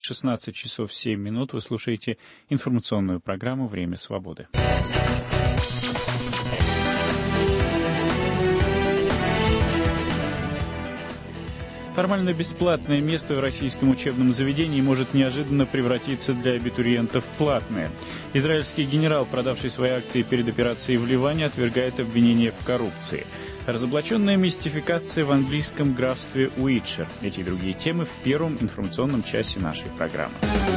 16 часов 7 минут. Вы слушаете информационную программу «Время свободы». Формально бесплатное место в российском учебном заведении может неожиданно превратиться для абитуриентов в платное. Израильский генерал, продавший свои акции перед операцией в Ливане, отвергает обвинения в коррупции. Разоблаченная мистификация в английском графстве Уитшир. Эти и другие темы в первом информационном часе нашей программы.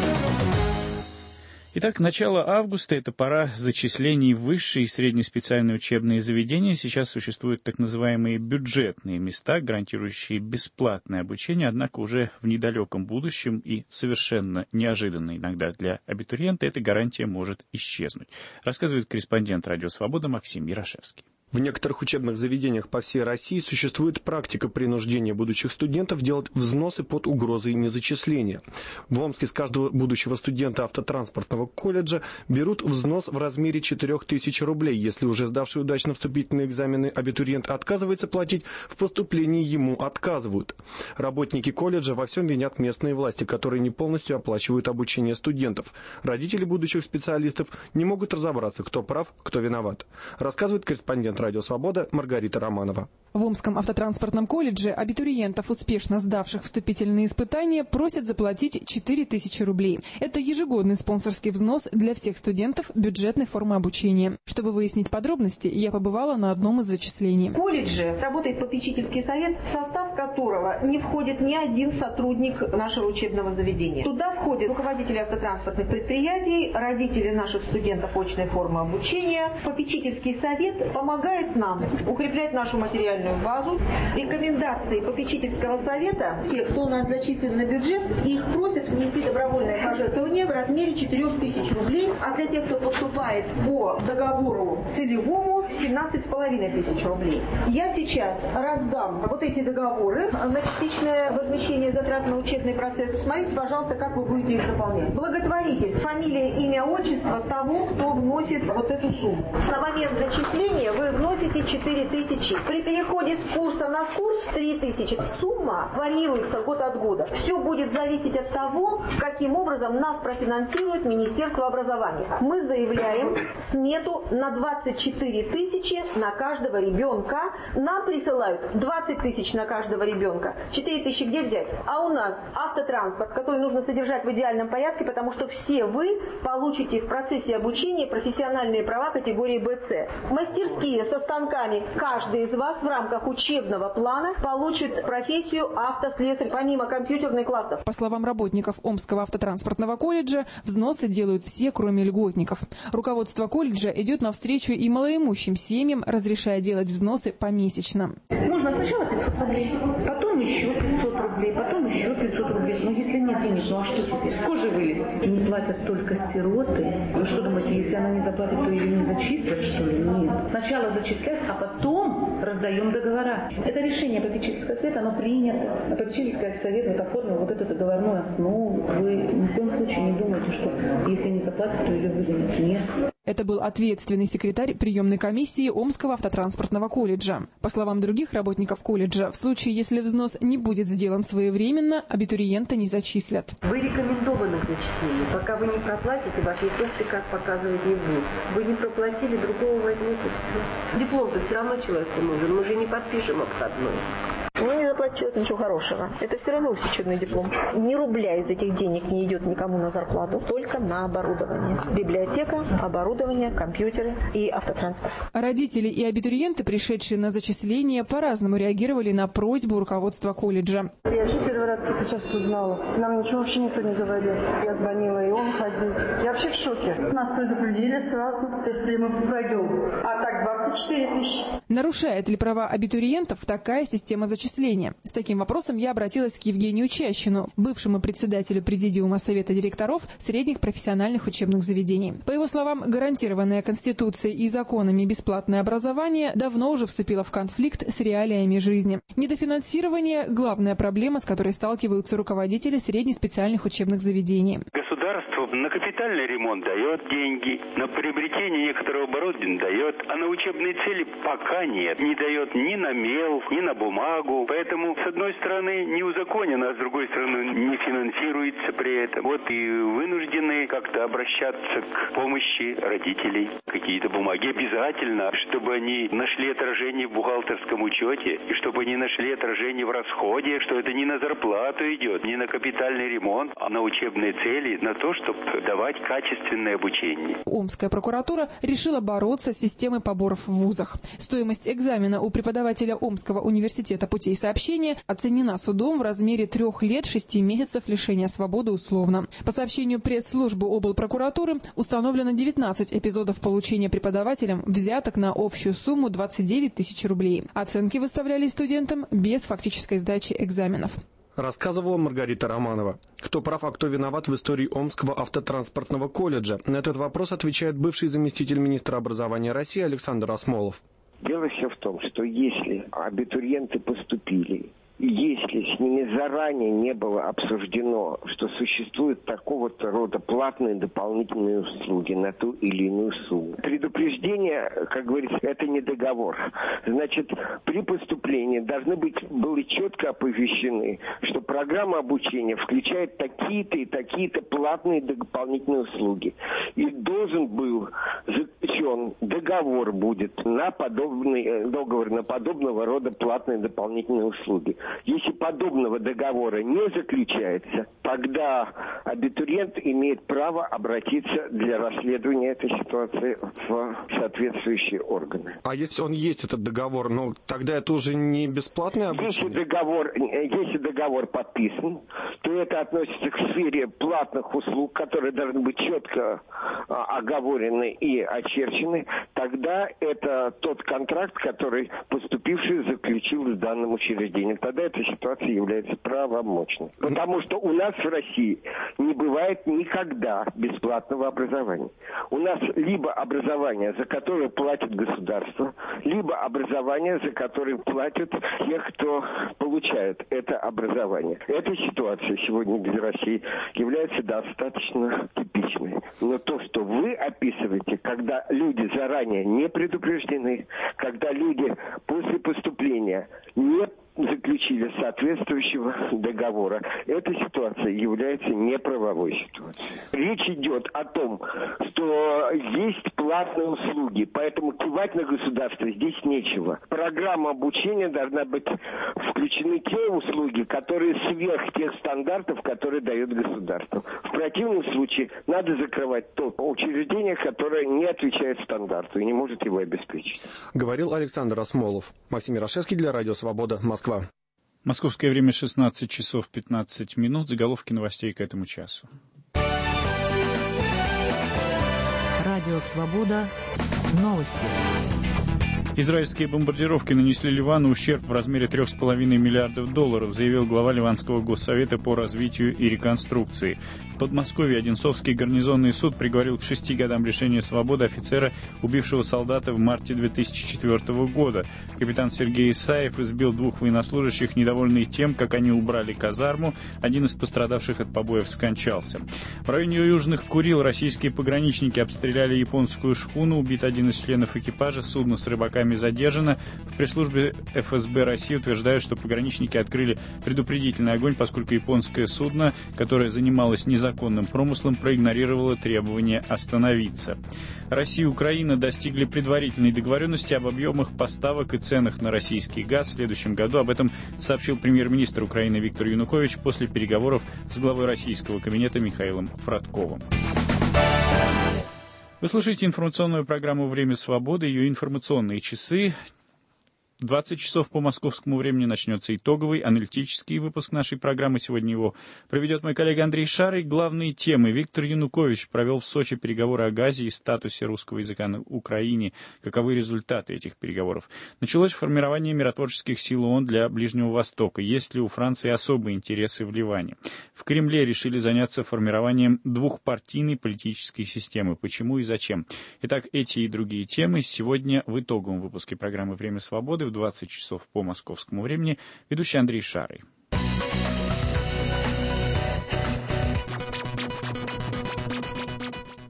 Итак, начало августа – это пора зачислений в высшие и средние специальные учебные заведения. Сейчас существуют так называемые бюджетные места, гарантирующие бесплатное обучение, однако уже в недалеком будущем и совершенно неожиданно иногда для абитуриента эта гарантия может исчезнуть, рассказывает корреспондент «Радио Свобода» Максим Ярошевский. В некоторых учебных заведениях по всей России существует практика принуждения будущих студентов делать взносы под угрозой незачисления. В Омске с каждого будущего студента автотранспортного колледжа берут взнос в размере 4000 рублей. Если уже сдавший удачно вступительные экзамены абитуриент отказывается платить, в поступлении ему отказывают. Работники колледжа во всем винят местные власти, которые не полностью оплачивают обучение студентов. Родители будущих специалистов не могут разобраться, кто прав, кто виноват. Рассказывает корреспондент «Радио Свобода» Маргарита Романова. В Омском автотранспортном колледже абитуриентов, успешно сдавших вступительные испытания, просят заплатить 4000 рублей. Это ежегодный спонсорский взнос для всех студентов бюджетной формы обучения. Чтобы выяснить подробности, я побывала на одном из зачислений. В колледже работает попечительский совет, в состав которого не входит ни один сотрудник нашего учебного заведения. Туда входят руководители автотранспортных предприятий, родители наших студентов очной формы обучения. Попечительский совет помогает нам укреплять нашу материальную базу. Рекомендации попечительского совета, те, кто у нас зачислен на бюджет, их просят внести добровольное пожертвование в размере 4000 рублей, а для тех, кто поступает по договору целевому, 17 500 рублей. Я сейчас раздам вот эти договоры на частичное возмещение затрат на учебный процесс. Смотрите, пожалуйста, как вы будете их заполнять. Благотворитель, фамилия, имя, отчество того, кто вносит вот эту сумму. На момент зачисления вы вносите 4000. При переходе с курса на курс 3000. Сумма варьируется год от года. Все будет зависеть от того, каким образом нас профинансирует Министерство образования. Мы заявляем смету на 24 тысячи на каждого ребенка. Нам присылают 20 тысяч на каждого ребенка. 4 тысячи где взять? А у нас автотранспорт, который нужно содержать в идеальном порядке, потому что все вы получите в процессе обучения профессиональные права категории БЦ. Мастерские со станками. Каждый из вас в рамках учебного плана получит профессию автослесарь, помимо компьютерных классов. По словам работников Омского автотранспортного колледжа, взносы делают все, кроме льготников. Руководство колледжа идет навстречу и малоимущим семьям, разрешая делать взносы помесячно. Можно сначала 500 рублей, потом еще 500 рублей, потом еще 500 рублей. Но если нет денег, ну а что теперь? С кожи вылезти. Не платят только сироты. Вы что думаете, если она не заплатит, то ее не зачислят, что ли? Нет. Сначала зачислят, а потом раздаем договора. Это решение попечительского совета, оно принято. А попечительский совет вот оформил вот эту договорную основу. Вы ни в коем случае не думаете, что если не заплатят, то ее выгонят. Нет. Это был ответственный секретарь приемной комиссии Омского автотранспортного колледжа. По словам других работников колледжа, в случае, если взнос не будет сделан своевременно, абитуриента не зачислят. Вы рекомендованы к зачислению. Пока вы не проплатите, вас никто приказ показывать не будет. Вы не проплатили, другого возьмут и все. Диплом-то все равно человеку нужен. Мы же не подпишем обходной. Ну, не заплатит человек ничего хорошего. Это все равно усеченный диплом. Ни рубля из этих денег не идет никому на зарплату, только на оборудование. Библиотека, оборудование, компьютеры и автотранспорт. Родители и абитуриенты, пришедшие на зачисление, по-разному реагировали на просьбу руководства колледжа. Я вообще первый раз только сейчас узнала. Нам ничего вообще никто не говорил. Я звонила, и он ходил. Я вообще в шоке. Нас предупредили сразу, если мы пройдем. А так 24 тысячи. Нарушает ли права абитуриентов такая система зачисления? С таким вопросом я обратилась к Евгению Чащину, бывшему председателю Президиума Совета директоров средних профессиональных учебных заведений. По его словам, гарантированное Конституцией и законами бесплатное образование давно уже вступило в конфликт с реалиями жизни. Недофинансирование – главная проблема, с которой сталкиваются руководители среднеспециальных учебных заведений. Государство На капитальный ремонт дает деньги, на приобретение некоторого оборудования дает, а на учебные цели пока нет. Не дает ни на мел, ни на бумагу. Поэтому, с одной стороны, не узаконено, а с другой стороны, не финансируется при этом. Вот и вынуждены как-то обращаться к помощи родителей. Какие-то бумаги обязательно, чтобы они нашли отражение в бухгалтерском учете, и чтобы они нашли отражение в расходе, что это не на зарплату идет, не на капитальный ремонт, а на учебные цели, на то, чтобы давать качественное обучение. Омская прокуратура решила бороться с системой поборов в вузах. Стоимость экзамена у преподавателя Омского университета путей сообщения оценена судом в размере 3 лет 6 месяцев лишения свободы условно. По сообщению пресс-службы облпрокуратуры установлено 19 эпизодов получения преподавателем взяток на общую сумму 29 тысяч рублей. Оценки выставлялись студентам без фактической сдачи экзаменов. Рассказывала Маргарита Романова. Кто прав, а кто виноват в истории Омского автотранспортного колледжа? На этот вопрос отвечает бывший заместитель министра образования России Александр Осмолов. Дело все в том, что если абитуриенты поступили, если с ними заранее не было обсуждено, что существуют такого-то рода платные дополнительные услуги на ту или иную сумму. Предупреждение, как говорится, это не договор. Значит, при поступлении должны были четко оповещены, что программа обучения включает такие-то и такие-то платные дополнительные услуги. И должен был заключен договор будет на подобного рода платные дополнительные услуги. Если подобного договора не заключается, тогда абитуриент имеет право обратиться для расследования этой ситуации в соответствующие органы. А если он есть, этот договор, но тогда это уже не бесплатное обучение? Если договор подписан, то это относится к сфере платных услуг, которые должны быть четко оговорены и очерчены. Тогда это тот контракт, который поступивший заключил с данным учреждением. Тогда эта ситуация является правомочной. Потому что у нас в России не бывает никогда бесплатного образования. У нас либо образование, за которое платит государство, либо образование, за которое платят те, кто получает это образование. Эта ситуация сегодня для России является достаточно типичной. Но то, что вы описываете, когда люди заранее не предупреждены, когда люди после поступления не заключили соответствующего договора. Эта ситуация является неправовой ситуацией. Речь идет о том, что есть платные услуги, поэтому кивать на государство здесь нечего. Программа обучения должна быть включены те услуги, которые сверх тех стандартов, которые дает государство. В противном случае надо закрывать то учреждение, которое не отвечает стандарту и не может его обеспечить. Говорил Александр Осмолов. Максим Ярошевский для Радио Свобода, Москва. Московское время 16 часов 15 минут. Заголовки новостей к этому часу. Радио Свобода. Новости. Израильские бомбардировки нанесли Ливану ущерб в размере $3,5 миллиардов, заявил глава Ливанского госсовета по развитию и реконструкции. В Подмосковье Одинцовский гарнизонный суд приговорил к 6 годам лишения свободы офицера, убившего солдата в марте 2004 года. Капитан Сергей Исаев избил 2 военнослужащих, недовольный тем, как они убрали казарму. Один из пострадавших от побоев скончался. В районе Южных Курил российские пограничники обстреляли японскую шхуну. Убит один из членов экипажа, судно с рыбаками задержано. В пресс-службе ФСБ России утверждают, что пограничники открыли предупредительный огонь, поскольку японское судно, которое занималось незаконным промыслом, проигнорировало требование остановиться. Россия и Украина достигли предварительной договоренности об объемах поставок и ценах на российский газ в следующем году. Об этом сообщил премьер-министр Украины Виктор Янукович после переговоров с главой российского кабинета Михаилом Фродковым. Вы слушаете информационную программу «Время свободы», ее информационные часы. 20 часов по московскому времени начнется итоговый аналитический выпуск нашей программы. Сегодня его проведет мой коллега Андрей Шарый. Главные темы. Виктор Янукович провел в Сочи переговоры о газе и статусе русского языка на Украине. Каковы результаты этих переговоров? Началось формирование миротворческих сил ООН для Ближнего Востока. Есть ли у Франции особые интересы в Ливане? В Кремле решили заняться формированием двухпартийной политической системы. Почему и зачем? Итак, эти и другие темы сегодня в итоговом выпуске программы «Время свободы» в 20 часов по московскому времени. Ведущий Андрей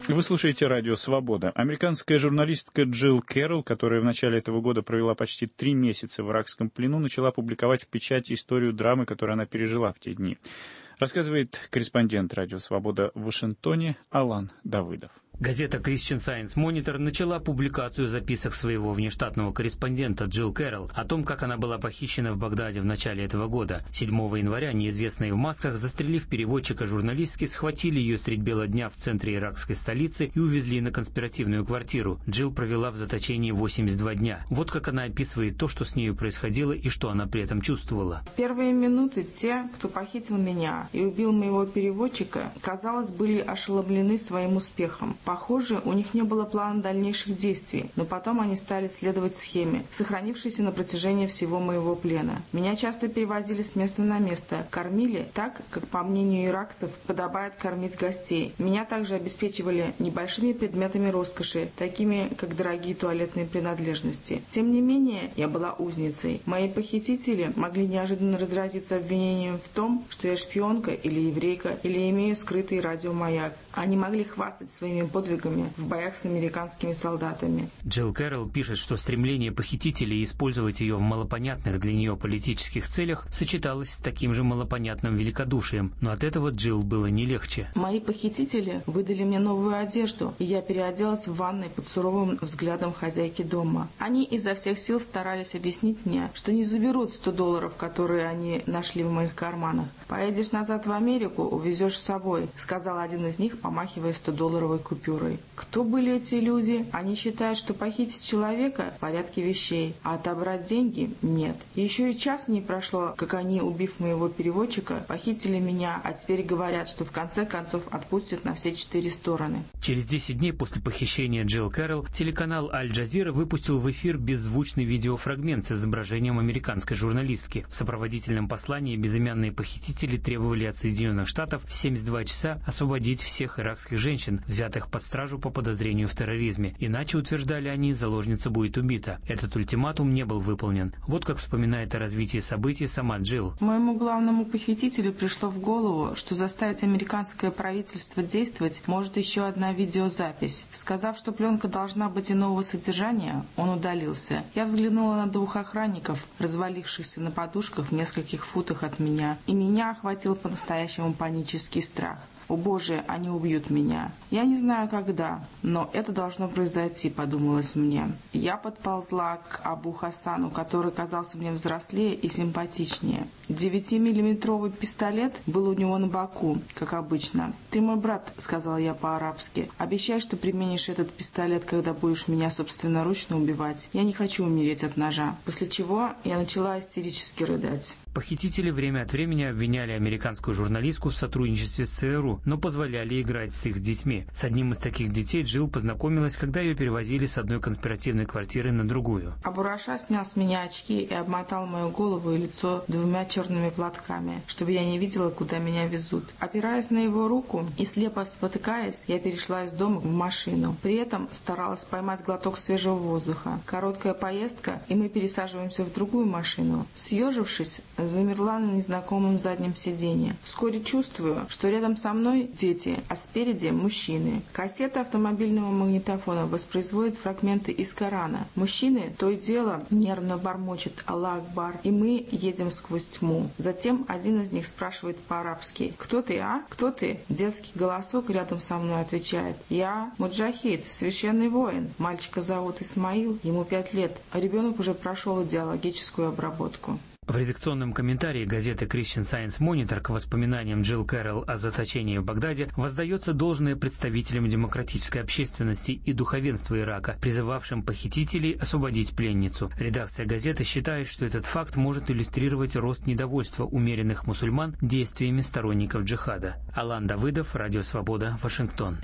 Вы слушаете «Радио Свобода». Американская журналистка Джилл Кэрролл, которая в начале этого года провела почти 3 месяца в иракском плену, начала публиковать в печати историю драмы, которую она пережила в те дни. Рассказывает корреспондент «Радио Свобода» в Вашингтоне Алан Давыдов. Газета Christian Science Monitor начала публикацию записок своего внештатного корреспондента Джилл Кэрролл о том, как она была похищена в Багдаде в начале этого года. 7 января неизвестные в масках, застрелив переводчика журналистки, схватили ее средь бела дня в центре иракской столицы и увезли на конспиративную квартиру. Джилл провела в заточении 82 дня. Вот как она описывает то, что с нею происходило и что она при этом чувствовала. Первые минуты те, кто похитил меня и убил моего переводчика, казалось, были ошеломлены своим успехом. Похоже, у них не было плана дальнейших действий, но потом они стали следовать схеме, сохранившейся на протяжении всего моего плена. Меня часто перевозили с места на место, кормили так, как, по мнению иракцев, подобает кормить гостей. Меня также обеспечивали небольшими предметами роскоши, такими, как дорогие туалетные принадлежности. Тем не менее, я была узницей. Мои похитители могли неожиданно разразиться обвинением в том, что я шпионка или еврейка, или имею скрытый радиомаяк. Они могли хвастать своими подвигами в боях с американскими солдатами. Джилл Кэрролл пишет, что стремление похитителей использовать ее в малопонятных для нее политических целях сочеталось с таким же малопонятным великодушием, но от этого Джилл было не легче. Мои похитители выдали мне новую одежду, и я переоделась в ванной под суровым взглядом хозяйки дома. Они изо всех сил старались объяснить мне, что не заберут $100, которые они нашли в моих карманах. «Поедешь назад в Америку, увезешь с собой», — сказал один из них, помахивая $100 купюрой. Кто были эти люди? Они считают, что похитить человека в порядке вещей, а отобрать деньги – нет. Еще и часа не прошло, как они, убив моего переводчика, похитили меня, а теперь говорят, что в конце концов отпустят на все 4 стороны. Через 10 дней после похищения Джилл Кэрролл телеканал Аль-Джазира выпустил в эфир беззвучный видеофрагмент с изображением американской журналистки. В сопроводительном послании безымянные похитители требовали от Соединенных Штатов в 72 часа освободить всех иракских женщин, взятых под стражу по подозрению в терроризме. Иначе, утверждали они, заложница будет убита. Этот ультиматум не был выполнен. Вот как вспоминает о развитии событий сама Джилл. Моему главному похитителю пришло в голову, что заставить американское правительство действовать может еще одна видеозапись. Сказав, что пленка должна быть иного содержания, он удалился. Я взглянула на 2 охранников, развалившихся на подушках в нескольких футах от меня, и меня охватил по-настоящему панический страх. «О боже, они убьют меня. Я не знаю, когда, но это должно произойти», — подумалось мне. Я подползла к Абу Хасану, который казался мне взрослее и симпатичнее. 9-миллиметровый пистолет был у него на боку, как обычно. «Ты мой брат», — сказала я по-арабски. «Обещай, что применишь этот пистолет, когда будешь меня собственноручно убивать. Я не хочу умереть от ножа». После чего я начала истерически рыдать. Похитители время от времени обвиняли американскую журналистку в сотрудничестве с ЦРУ, но позволяли играть с их детьми. С одним из таких детей Джилл познакомилась, когда ее перевозили с одной конспиративной квартиры на другую. Абу Раша снял с меня очки и обмотал мою голову и лицо 2 черными платками, чтобы я не видела, куда меня везут. Опираясь на его руку и слепо спотыкаясь, я перешла из дома в машину. При этом старалась поймать глоток свежего воздуха. Короткая поездка, и мы пересаживаемся в другую машину. Съежившись, замерла на незнакомом заднем сиденье. Вскоре чувствую, что рядом со мной дети, а спереди мужчины. Кассета автомобильного магнитофона воспроизводит фрагменты из Корана. Мужчины то и дело нервно бормочет «Аллах Акбар», и мы едем сквозь тьму. Затем один из них спрашивает по-арабски: «Кто ты, а? Кто ты?» Детский голосок рядом со мной отвечает: «Я Муджахид, священный воин. Мальчика зовут Исмаил, ему 5 лет, а ребенок уже прошел идеологическую обработку». В редакционном комментарии газеты Christian Science Monitor к воспоминаниям Джилл Кэрролл о заточении в Багдаде воздается должное представителям демократической общественности и духовенства Ирака, призывавшим похитителей освободить пленницу. Редакция газеты считает, что этот факт может иллюстрировать рост недовольства умеренных мусульман действиями сторонников джихада. Алан Давыдов, Радио Свобода, Вашингтон.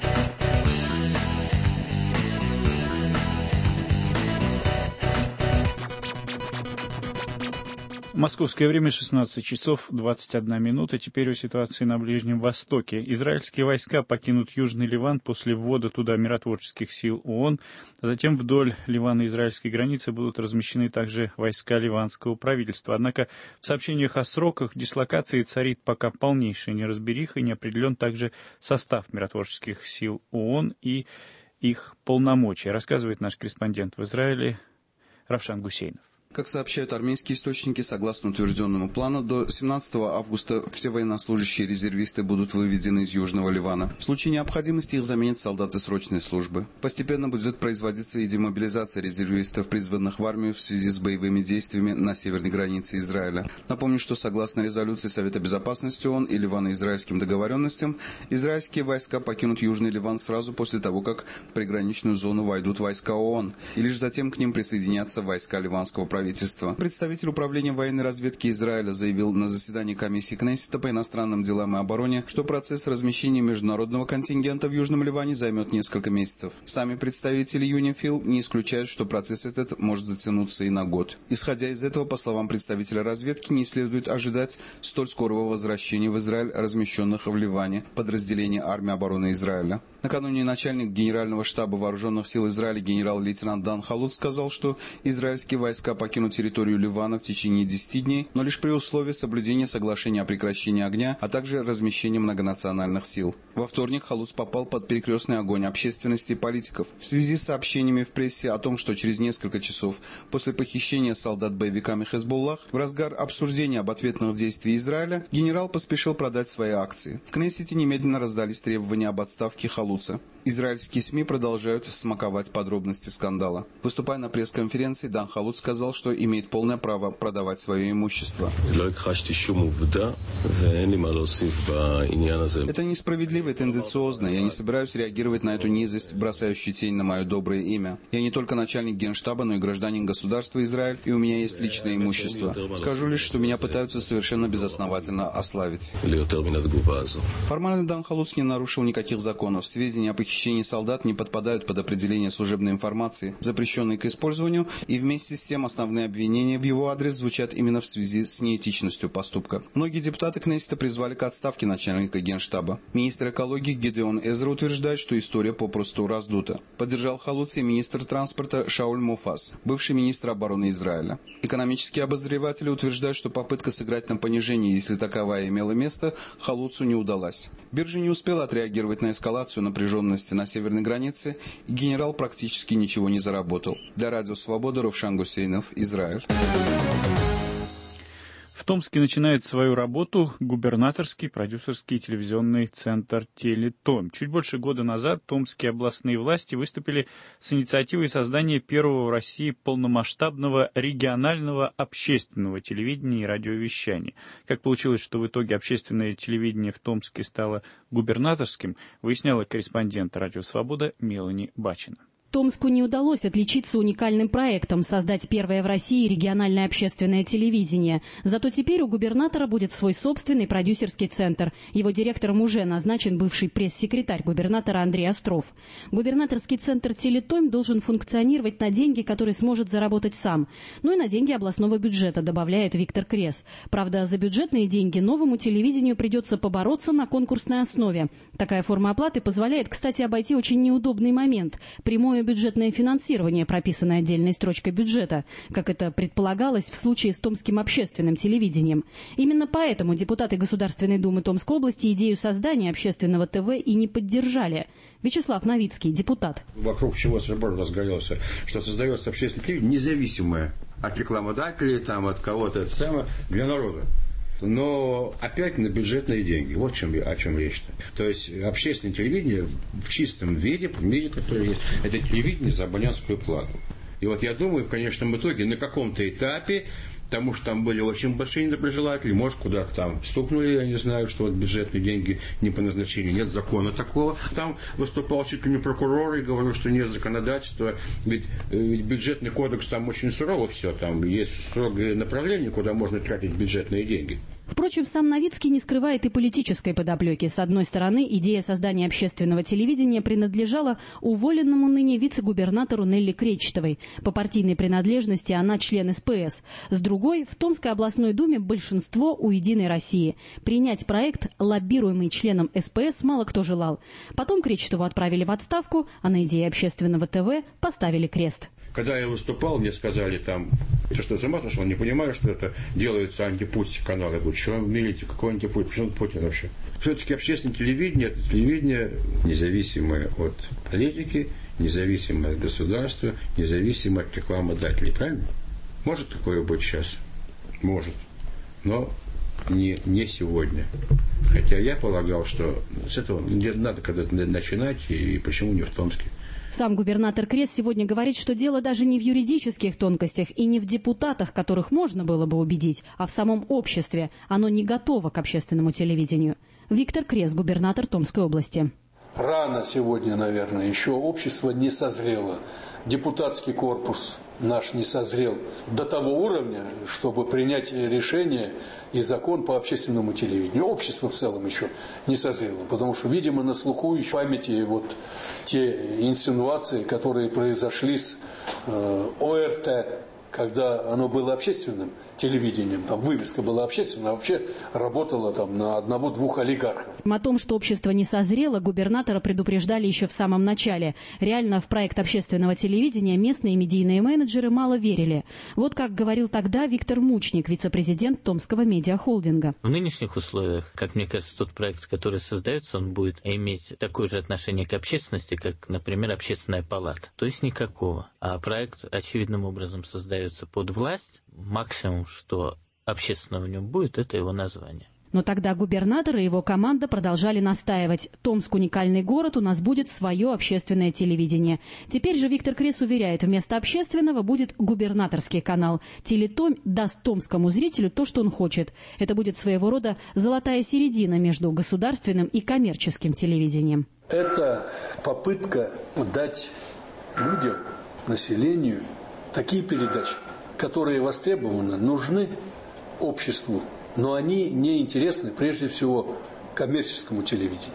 Московское время 16 часов 21 минута. Теперь о ситуации на Ближнем Востоке. Израильские войска покинут Южный Ливан после ввода туда миротворческих сил ООН. Затем вдоль ливано-израильской границы будут размещены также войска ливанского правительства. Однако в сообщениях о сроках дислокации царит пока полнейшая неразбериха, и не определен также состав миротворческих сил ООН и их полномочия, рассказывает наш корреспондент в Израиле Равшан Гусейнов. Как сообщают армейские источники, согласно утвержденному плану, до 17 августа все военнослужащие резервисты будут выведены из Южного Ливана. В случае необходимости их заменят солдаты срочной службы. Постепенно будет производиться и демобилизация резервистов, призванных в армию в связи с боевыми действиями на северной границе Израиля. Напомню, что согласно резолюции Совета Безопасности ООН и ливано-израильским договоренностям, израильские войска покинут Южный Ливан сразу после того, как в приграничную зону войдут войска ООН, и лишь затем к ним присоединятся войска ливанского правительства. Представитель управления военной разведки Израиля заявил на заседании комиссии Кнессета по иностранным делам и обороне, что процесс размещения международного контингента в Южном Ливане займет несколько месяцев. Сами представители ЮНИФИЛ не исключают, что процесс этот может затянуться и на год. Исходя из этого, по словам представителя разведки, не следует ожидать столь скорого возвращения в Израиль размещенных в Ливане подразделений армии обороны Израиля. Накануне начальник Генерального штаба вооруженных сил Израиля генерал-лейтенант Дан Халут сказал, что израильские войска покинут территорию Ливана в течение 10 дней, но лишь при условии соблюдения соглашения о прекращении огня, а также размещения многонациональных сил. Во вторник Халут попал под перекрестный огонь общественности и политиков. В связи с сообщениями в прессе о том, что через несколько часов после похищения солдат боевиками Хезболлах, в разгар обсуждения об ответных действиях Израиля, генерал поспешил продать свои акции. В Кнессете немедленно раздались требования об отставке Халуца. Израильские СМИ продолжают смаковать подробности скандала. Выступая на пресс-конференции, Дан Халут сказал, что имеет полное право продавать свое имущество. Это несправедливо и тенденциозно. Я не собираюсь реагировать на эту низость, бросающую тень на мое доброе имя. Я не только начальник генштаба, но и гражданин государства Израиль, и у меня есть личное имущество. Скажу лишь, что меня пытаются совершенно безосновательно ославить. Формально Дан Халут не нарушил никаких законов. Сведения о похищении солдат не подпадают под определение служебной информации, запрещенной к использованию, и вместе с тем основные обвинения в его адрес звучат именно в связи с неэтичностью поступка. Многие депутаты Кнессета призвали к отставке начальника генштаба. Министр экологии Гидеон Эзра утверждает, что история попросту раздута. Поддержал Халуца и министр транспорта Шауль Муфас, бывший министр обороны Израиля. Экономические обозреватели утверждают, что попытка сыграть на понижение, если таковая имела место, Халуцу не удалась. Биржа не успела отреагировать на эскалацию напряженности на северной границе, и генерал практически ничего не заработал. Для Радио Свобода, Равшан Гусейнов, Израиль. В Томске начинает свою работу губернаторский продюсерский телевизионный центр «Телетом». Чуть больше года назад томские областные власти выступили с инициативой создания первого в России полномасштабного регионального общественного телевидения и радиовещания. Как получилось, что в итоге общественное телевидение в Томске стало губернаторским, выясняла корреспондент «Радио Свобода» Мелани Бачина. Томску не удалось отличиться уникальным проектом создать первое в России региональное общественное телевидение. Зато теперь у губернатора будет свой собственный продюсерский центр. Его директором уже назначен бывший пресс-секретарь губернатора Андрей Остров. Губернаторский центр «Телетом» должен функционировать на деньги, которые сможет заработать сам. Ну и на деньги областного бюджета, добавляет Виктор Крес. Правда, за бюджетные деньги новому телевидению придется побороться на конкурсной основе. Такая форма оплаты позволяет, кстати, обойти очень неудобный момент – прямое бюджетное финансирование, прописанное отдельной строчкой бюджета, как это предполагалось в случае с томским общественным телевидением. Именно поэтому депутаты Государственной Думы Томской области идею создания общественного ТВ и не поддержали. Вячеслав Новицкий, депутат. Вокруг чего собор разгорелся, что создается общественное телевидение, независимое от рекламодателей, от кого-то, для народа. Но опять на бюджетные деньги. Вот о чем речь-то. То есть общественное телевидение в чистом виде, который есть, это телевидение за абонентскую плату. И вот я думаю, в конечном итоге на каком-то этапе, потому что там были очень большие недоброжелатели, может, куда-то там стукнули, я не знаю, что вот бюджетные деньги не по назначению, нет закона такого. Там выступал чуть ли не прокурор и говорил, что нет законодательства, ведь бюджетный кодекс там очень сурово все, там есть строгое направление, куда можно тратить бюджетные деньги. Впрочем, сам Новицкий не скрывает и политической подоплеки. С одной стороны, идея создания общественного телевидения принадлежала уволенному ныне вице-губернатору Нелли Кречетовой. По партийной принадлежности она член СПС. С другой, в Томской областной думе большинство у «Единой России». Принять проект, лоббируемый членом СПС, мало кто желал. Потом Кречетову отправили в отставку, а на идее общественного ТВ поставили крест. Когда я выступал, мне сказали там, ты что, с ума сошел, не понимаешь, что это делается антипутин канал. Я говорю, что вы милите, какой антипутин, почему Путин вообще? Все-таки общественное телевидение, это телевидение независимое от политики, независимое от государства, независимое от рекламодателей, правильно? Может такое быть сейчас? Может. Но не сегодня. Хотя я полагал, что с этого надо когда-то начинать, и почему не в Томске. Сам губернатор Крест сегодня говорит, что дело даже не в юридических тонкостях и не в депутатах, которых можно было бы убедить, а в самом обществе. Оно не готово к общественному телевидению. Виктор Крест, губернатор Томской области. Рано сегодня, наверное, еще общество не созрело. Депутатский корпус наш не созрел до того уровня, чтобы принять решение и закон по общественному телевидению. Общество в целом еще не созрело, потому что, видимо, на слуху еще в памяти вот те инсинуации, которые произошли с ОРТ, когда оно было общественным телевидением, там вывеска была общественная, а вообще работала там на одного-двух олигархов. О том, что общество не созрело, губернатора предупреждали еще в самом начале. Реально в проект общественного телевидения местные медийные менеджеры мало верили. Вот как говорил тогда Виктор Мучник, вице-президент Томского медиахолдинга. В нынешних условиях, как мне кажется, тот проект, который создается, он будет иметь такое же отношение к общественности, как, например, общественная палата. То есть никакого. А проект очевидным образом создается под власть. Максимум, что общественного в нем будет, это его название. Но тогда губернатор и его команда продолжали настаивать. Томск — уникальный город, у нас будет свое общественное телевидение. Теперь же Виктор Крест уверяет, вместо общественного будет губернаторский канал. Телетом даст томскому зрителю то, что он хочет. Это будет своего рода золотая середина между государственным и коммерческим телевидением. Это попытка дать людям, населению, такие передачи, которые востребованы, нужны обществу, но они не интересны прежде всего коммерческому телевидению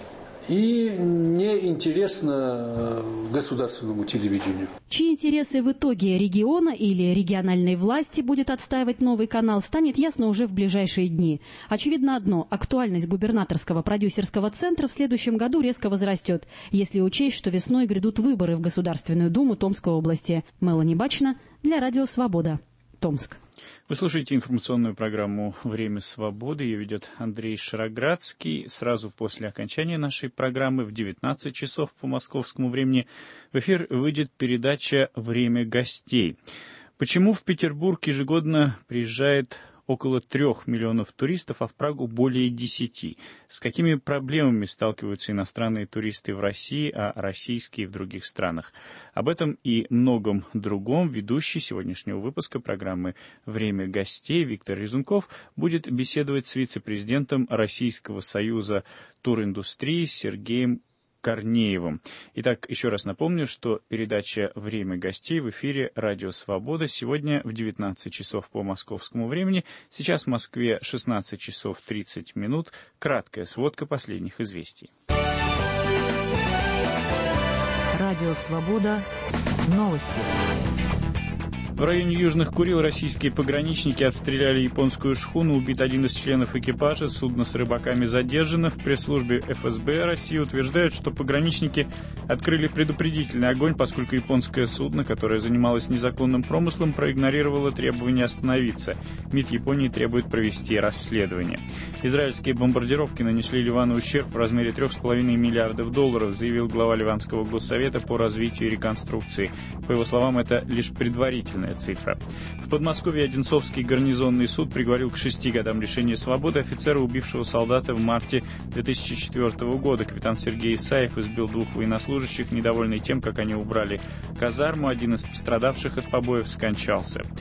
и не интересны государственному телевидению. Чьи интересы в итоге региона или региональной власти будет отстаивать новый канал, станет ясно уже в ближайшие дни. Очевидно одно – актуальность губернаторского продюсерского центра в следующем году резко возрастет, если учесть, что весной грядут выборы в Государственную Думу Томской области. Мелани Бачна для Радио Свобода. Томск. Вы слушаете информационную программу «Время свободы». Ее ведет Андрей Шароградский. Сразу после окончания нашей программы в 19 часов по московскому времени в эфир выйдет передача «Время гостей». Почему в Петербург ежегодно приезжает около 3 миллионов туристов, а в Прагу более 10. С какими проблемами сталкиваются иностранные туристы в России, а российские в других странах? Об этом и многом другом ведущий сегодняшнего выпуска программы «Время гостей» Виктор Резунков будет беседовать с вице-президентом Российского союза туриндустрии Сергеем Корнеевым. Итак, еще раз напомню, что передача «Время гостей» в эфире «Радио Свобода» сегодня в 19 часов по московскому времени. Сейчас в Москве 16 часов 30 минут. Краткая сводка последних известий. Радио Свобода. Новости. В районе Южных Курил российские пограничники обстреляли японскую шхуну. Убит один из членов экипажа. Судно с рыбаками задержано. В пресс-службе ФСБ России утверждают, что пограничники открыли предупредительный огонь, поскольку японское судно, которое занималось незаконным промыслом, проигнорировало требование остановиться. МИД Японии требует провести расследование. Израильские бомбардировки нанесли Ливану ущерб в размере $3,5 миллиардов, заявил глава Ливанского госсовета по развитию и реконструкции. По его словам, это лишь предварительная цифра. В Подмосковье Одинцовский гарнизонный суд приговорил к 6 годам лишения свободы офицера, убившего солдата в марте 2004 года. Капитан Сергей Исаев избил 2 военнослужащих, недовольный тем, как они убрали казарму. Один из пострадавших от побоев скончался.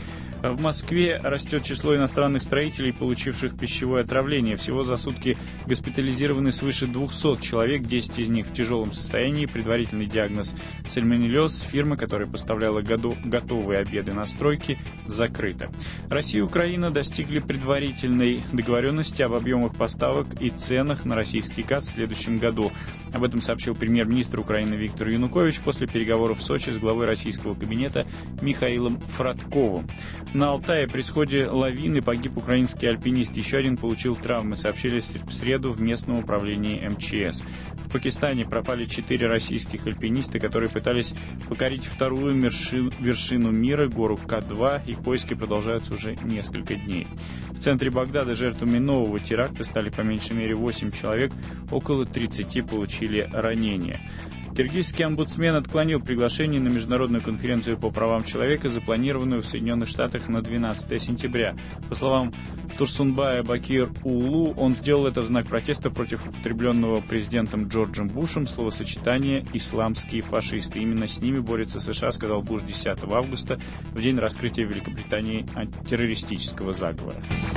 В Москве растет число иностранных строителей, получивших пищевое отравление. Всего за сутки госпитализированы свыше 200 человек, 10 из них в тяжелом состоянии. Предварительный диагноз сальмонеллез. Фирма, которая поставляла готовые обеды на стройки, закрыта. Россия и Украина достигли предварительной договоренности об объемах поставок и ценах на российский газ в следующем году. Об этом сообщил премьер-министр Украины Виктор Янукович после переговоров в Сочи с главой российского кабинета Михаилом Фродковым. На Алтае при сходе лавины погиб украинский альпинист. Еще один получил травмы, сообщили в среду в местном управлении МЧС. В Пакистане пропали 4 российских альпиниста, которые пытались покорить вторую вершину мира, гору К2. Их поиски продолжаются уже несколько дней. В центре Багдада жертвами нового теракта стали по меньшей мере 8 человек, около 30 получили ранения. Киргизский омбудсмен отклонил приглашение на международную конференцию по правам человека, запланированную в Соединенных Штатах на 12 сентября. По словам Турсунбая Бакир-Уулу, он сделал это в знак протеста против употребленного президентом Джорджем Бушем словосочетания «исламские фашисты». Именно с ними борется США, сказал Буш 10 августа, в день раскрытия в Великобритании антитеррористического заговора.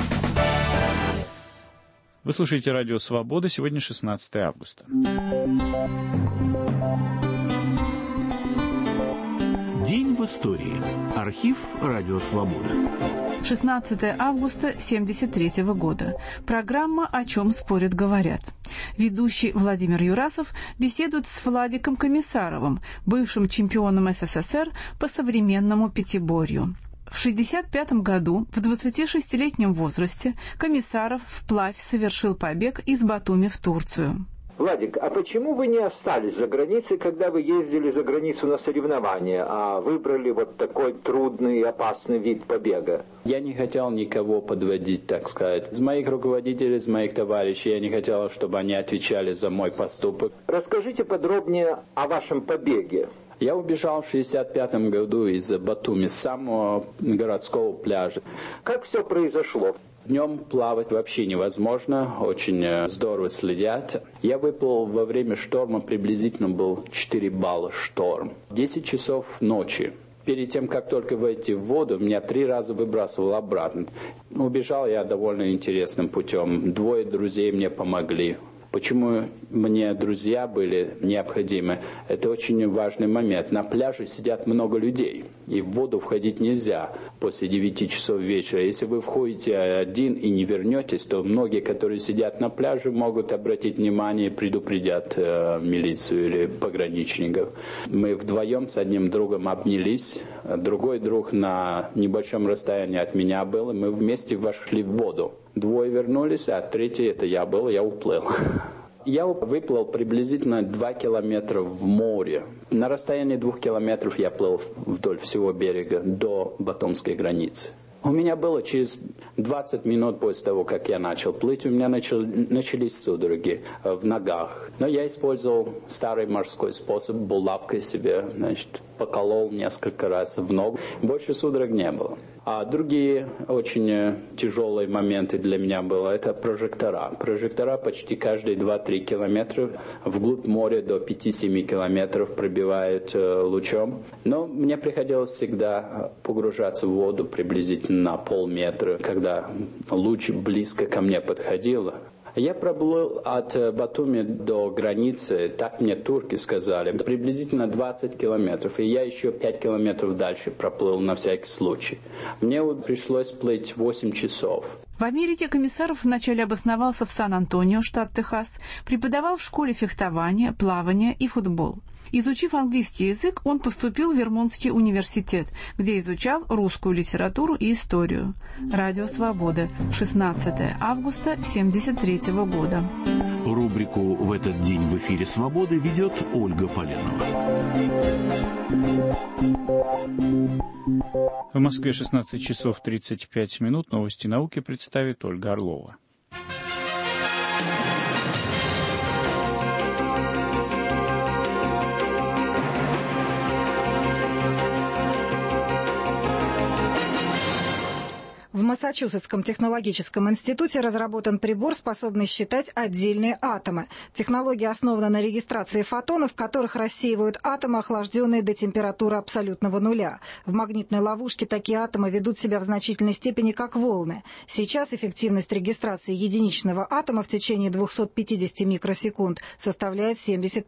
Вы слушаете радио «Свобода». Сегодня 16 августа. День в истории. Архив «Радио Свобода». 16 августа 1973 года. Программа «О чем спорят, говорят». Ведущий Владимир Юрасов беседует с Владиком Комиссаровым, бывшим чемпионом СССР по современному пятиборью. В 1965 году, в 26-летнем возрасте, Комиссаров вплавь совершил побег из Батуми в Турцию. Владик, а почему вы не остались за границей, когда вы ездили за границу на соревнования, а выбрали вот такой трудный и опасный вид побега? Я не хотел никого подводить, так сказать. Из моих руководителей, из моих товарищей, я не хотел, чтобы они отвечали за мой поступок. Расскажите подробнее о вашем побеге. Я убежал в 1965 году из Батуми, с самого городского пляжа. Как все произошло? Днем плавать вообще невозможно, очень здорово следят. Я выплыл во время шторма, приблизительно был 4 балла шторм. 10 часов ночи. Перед тем, как только войти в воду, меня 3 раза выбрасывало обратно. Убежал я довольно интересным путем. 2 друзей мне помогли. Почему мне друзья были необходимы? Это очень важный момент. На пляже сидят много людей, и в воду входить нельзя после 9 часов вечера. Если вы входите один и не вернетесь, то многие, которые сидят на пляже, могут обратить внимание и предупредят милицию или пограничников. Мы вдвоем с одним другом обнялись, другой друг на небольшом расстоянии от меня был, и мы вместе вошли в воду. 2 вернулись, а 3 это я был, я уплыл. Я выплыл приблизительно 2 километра в море. На расстоянии 2 километров я плыл вдоль всего берега до батумской границы. У меня было через 20 минут после того, как я начал плыть, у меня начались судороги в ногах. Но я использовал старый морской способ, булавкой себе, поколол несколько раз в ногу. Больше судорог не было. А другие очень тяжелые моменты для меня было, это прожектора. Прожектора почти каждые 2-3 километра вглубь моря до 5-7 километров пробивают лучом. Но мне приходилось всегда погружаться в воду приблизительно на полметра, когда луч близко ко мне подходил. Я проплыл от Батуми до границы, так мне турки сказали, приблизительно 20 километров. И я еще 5 километров дальше проплыл на всякий случай. Мне пришлось плыть 8 часов. В Америке Комиссаров вначале обосновался в Сан-Антонио, штат Техас, преподавал в школе фехтования, плавания и футбол. Изучив английский язык, он поступил в Вермонтский университет, где изучал русскую литературу и историю. Радио «Свобода», 16 августа 1973 года. Рубрику «В этот день в эфире Свободы» ведет Ольга Поленова. В Москве 16 часов 35 минут. Новости науки представит Ольга Орлова. В Массачусетском технологическом институте разработан прибор, способный считать отдельные атомы. Технология основана на регистрации фотонов, в которых рассеивают атомы, охлажденные до температуры абсолютного нуля. В магнитной ловушке такие атомы ведут себя в значительной степени как волны. Сейчас эффективность регистрации единичного атома в течение 250 микросекунд составляет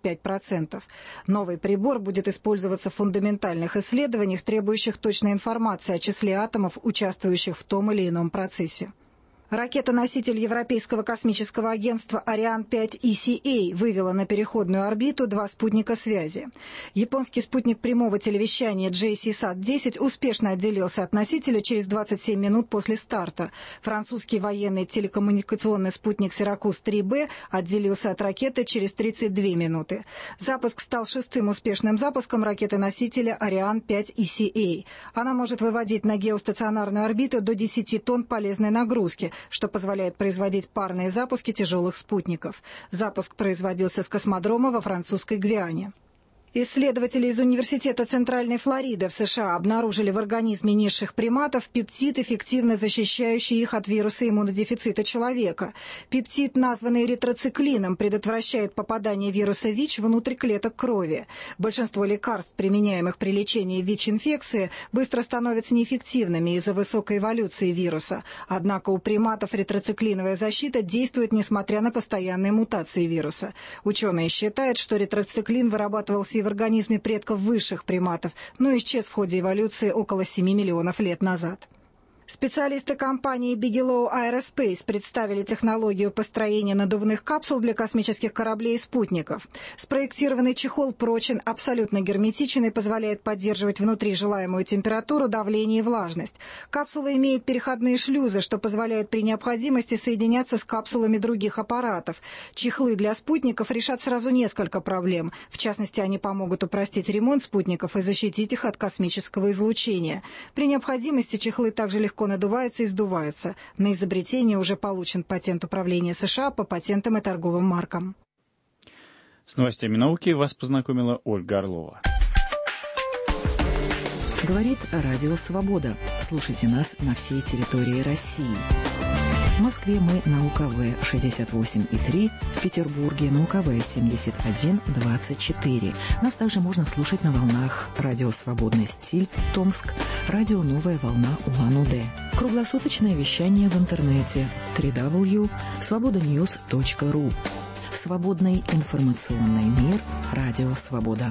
75%. Новый прибор будет использоваться в фундаментальных исследованиях, требующих точной информации о числе атомов, участвующих в том или ином процессе. Ракета-носитель Европейского космического агентства «Ариан-5» ECA вывела на переходную орбиту 2 спутника связи. Японский спутник прямого телевещания JCSat-10 успешно отделился от носителя через 27 минут после старта. Французский военный телекоммуникационный спутник «Сиракуз-3B» отделился от ракеты через 32 минуты. Запуск стал 6-м успешным запуском ракеты-носителя «Ариан-5» ECA. Она может выводить на геостационарную орбиту до 10 тонн полезной нагрузки, что позволяет производить парные запуски тяжелых спутников. Запуск производился с космодрома во французской Гвиане. Исследователи из Университета Центральной Флориды в США обнаружили в организме низших приматов пептид, эффективно защищающий их от вируса иммунодефицита человека. Пептид, названный эритроциклином, предотвращает попадание вируса ВИЧ внутрь клеток крови. Большинство лекарств, применяемых при лечении ВИЧ-инфекции, быстро становятся неэффективными из-за высокой эволюции вируса. Однако у приматов эритроциклиновая защита действует, несмотря на постоянные мутации вируса. Ученые считают, что эритроциклин вырабатывался и в организме предков высших приматов, но исчез в ходе эволюции около 7 миллионов лет назад. Специалисты компании Bigelow Aerospace представили технологию построения надувных капсул для космических кораблей и спутников. Спроектированный чехол прочен, абсолютно герметичен и позволяет поддерживать внутри желаемую температуру, давление и влажность. Капсула имеет переходные шлюзы, что позволяет при необходимости соединяться с капсулами других аппаратов. Чехлы для спутников решат сразу несколько проблем. В частности, они помогут упростить ремонт спутников и защитить их от космического излучения. При необходимости чехлы также легко надуваются и сдуваются. На изобретение уже получен патент Управления США по патентам и торговым маркам. С новостями науки вас познакомила Ольга Орлова. Говорит Радио Свобода. Слушайте нас на всей территории России. В Москве мы на УКВ 68,3, в Петербурге на УКВ 71,24. Нас также можно слушать на волнах Радио Свободный стиль, Томск, Радио Новая волна Улан-Удэ. Круглосуточное вещание в интернете www.svobodanews.ru. Свободный информационный мир. Радио Свобода.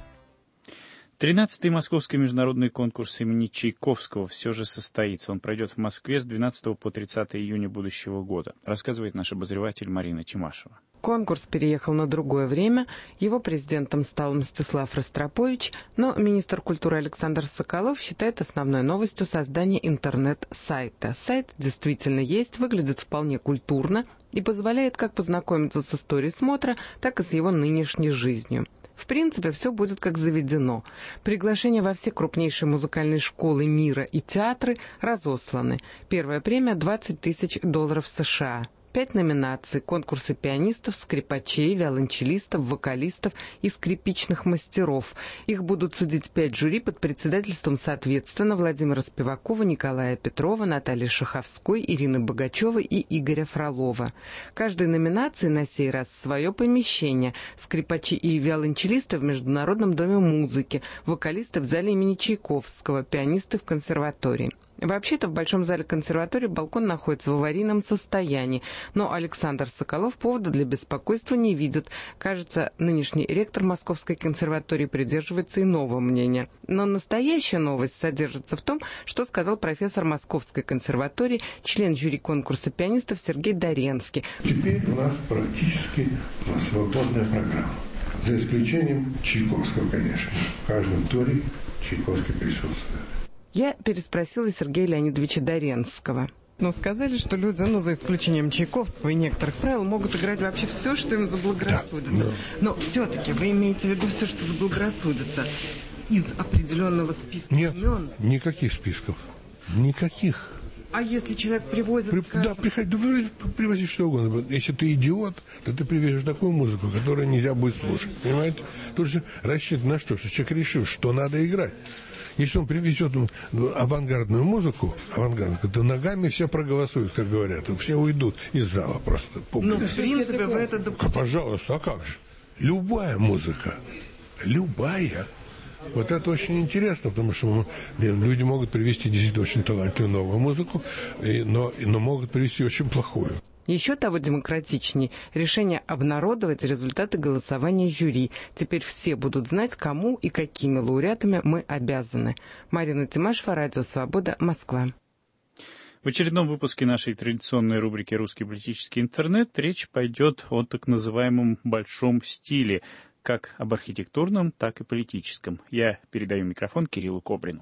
13-й Московский международный конкурс имени Чайковского все же состоится. Он пройдет в Москве с 12 по 30 июня будущего года, рассказывает наш обозреватель Марина Тимашева. Конкурс переехал на другое время. Его президентом стал Мстислав Ростропович, но министр культуры Александр Соколов считает основной новостью создание интернет-сайта. Сайт действительно есть, выглядит вполне культурно и позволяет как познакомиться с историей смотра, так и с его нынешней жизнью. В принципе, все будет как заведено. Приглашения во все крупнейшие музыкальные школы мира и театры разосланы. Первая премия $20 тысяч США. 5 номинаций: конкурсы пианистов, скрипачей, виолончелистов, вокалистов и скрипичных мастеров. Их будут судить 5 жюри под председательством, соответственно, Владимира Спивакова, Николая Петрова, Натальи Шаховской, Ирины Богачевой и Игоря Фролова. Каждой номинации на сей раз свое помещение. Скрипачи и виолончелисты в Международном доме музыки, вокалисты в зале имени Чайковского, пианисты в консерватории. Вообще-то в Большом зале консерватории балкон находится в аварийном состоянии, но Александр Соколов повода для беспокойства не видит. Кажется, нынешний ректор Московской консерватории придерживается иного мнения. Но настоящая новость содержится в том, что сказал профессор Московской консерватории, член жюри конкурса пианистов Сергей Доренский. Теперь у нас практически свободная программа. За исключением Чайковского, конечно. В каждом туре Чайковский присутствует. Я переспросила Сергея Леонидовича Доренского. Но сказали, что люди, за исключением Чайковского и некоторых правил, могут играть вообще все, что им заблагорассудится. Да. Но все-таки вы имеете в виду все, что заблагорассудится из определенного списка имен? Нет, никаких списков. Никаких. А если человек привозит... Да, привози что угодно. Если ты идиот, то ты привезешь такую музыку, которую нельзя будет слушать. Понимаете? Тут же рассчитано на что? Что человек решил, что надо играть. Если он привезет авангардную музыку, то ногами все проголосуют, как говорят. Все уйдут из зала просто. Ну, в принципе, вы это... Пожалуйста, а как же? Любая музыка. Любая. Вот это очень интересно, потому что люди могут привезти действительно очень талантливую новую музыку, но могут привезти очень плохую. Еще того демократичнее решение обнародовать результаты голосования жюри. Теперь все будут знать, кому и какими лауреатами мы обязаны. Марина Тимашева, Радио Свобода, Москва. В очередном выпуске нашей традиционной рубрики «Русский политический интернет» речь пойдет о так называемом «большом стиле», как об архитектурном, так и политическом. Я передаю микрофон Кириллу Кобрину.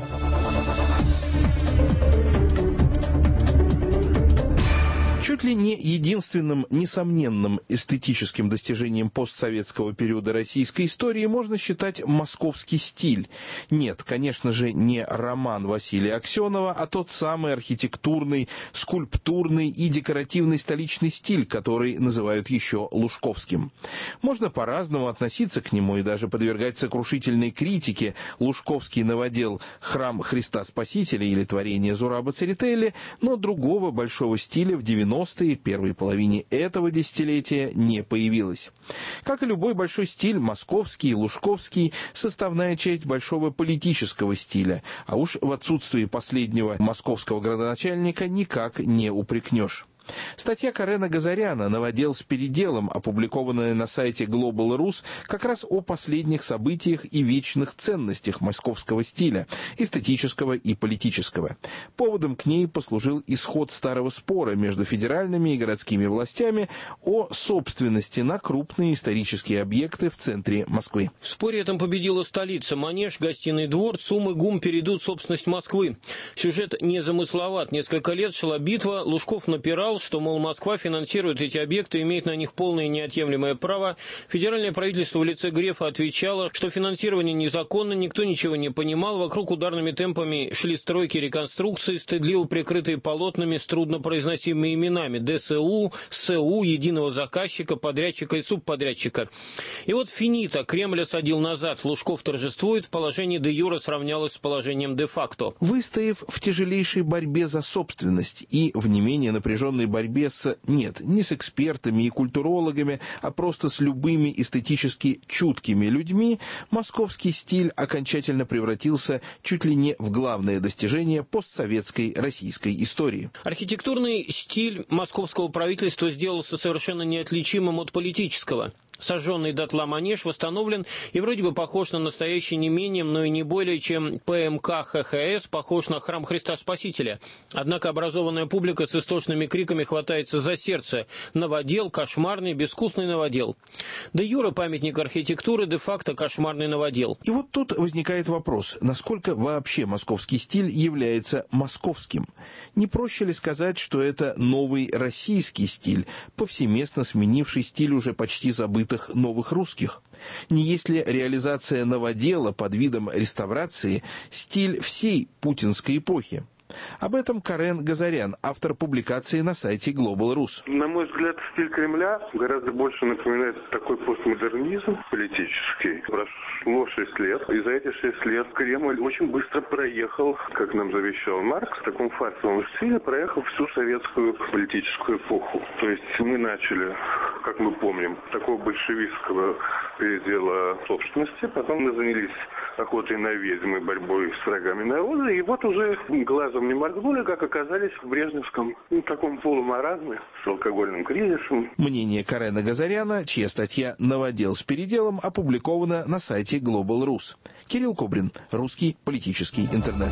Чуть ли не единственным несомненным эстетическим достижением постсоветского периода российской истории можно считать московский стиль. Нет, конечно же, не роман Василия Аксенова, а тот самый архитектурный, скульптурный и декоративный столичный стиль, который называют еще лужковским. Можно по-разному относиться к нему и даже подвергать сокрушительной критике лужковский новодел «Храм Христа Спасителя» или творение Зураба Церетели, но другого большого стиля в 90-е, первой половине этого десятилетия, не появилось. Как и любой большой стиль, московский и лужковский – составная часть большого политического стиля, а уж в отсутствии последнего московского градоначальника никак не упрекнешь. Статья Карена Газаряна «Новодел с переделом», опубликованная на сайте Global Rus, как раз о последних событиях и вечных ценностях московского стиля, эстетического и политического. Поводом к ней послужил исход старого спора между федеральными и городскими властями о собственности на крупные исторические объекты в центре Москвы. В споре этом победила столица. Манеж, Гостиный двор, ЦУМ и ГУМ перейдут в собственность Москвы. Сюжет незамысловат. Несколько лет шла битва, Лужков напирал, что, мол, Москва финансирует эти объекты, имеет на них полное и неотъемлемое право. Федеральное правительство в лице Грефа отвечало, что финансирование незаконно, никто ничего не понимал, вокруг ударными темпами шли стройки и реконструкции, стыдливо прикрытые полотнами с труднопроизносимыми именами: ДСУ, СУ, единого заказчика, подрядчика и субподрядчика. И вот финита, Кремль осадил назад, Лужков торжествует, положение де-юре сравнялось с положением де-факто. Выстояв в тяжелейшей борьбе за собственность и в не менее напряженной борьбе не с экспертами и культурологами, а просто с любыми эстетически чуткими людьми, московский стиль окончательно превратился чуть ли не в главное достижение постсоветской российской истории. Архитектурный стиль московского правительства сделался совершенно неотличимым от политического. Сожженный дотла Манеж восстановлен и вроде бы похож на настоящий не менее, но и не более, чем ПМК ХХС похож на храм Христа Спасителя. Однако образованная публика с истошными криками хватается за сердце. Новодел, кошмарный, безвкусный новодел. Де-юре памятник архитектуры, де-факто кошмарный новодел. И вот тут возникает вопрос, насколько вообще московский стиль является московским? Не проще ли сказать, что это новый российский стиль, повсеместно сменивший стиль уже почти забытых новых русских? Не есть ли реализация новодела под видом реставрации стиль всей путинской эпохи? Об этом Карен Газарян, автор публикации на сайте Global Rus. На мой взгляд, стиль Кремля гораздо больше напоминает такой постмодернизм политический. Прошло 6 лет, и за эти 6 лет Кремль очень быстро проехал, как нам завещал Маркс, в таком фарсовом стиле проехал всю советскую политическую эпоху. То есть мы начали, как мы помним, такого большевистского передела собственности, потом мы занялись охотой на ведьм и борьбой с врагами народа, и вот уже глазом не моргнули, как оказались в брежневском таком полумаразме с алкогольным кризисом. Мнение Карена Газаряна, чья статья «Новодел с переделом» опубликована на сайте Global Rus. Кирилл Кобрин, русский политический интернет.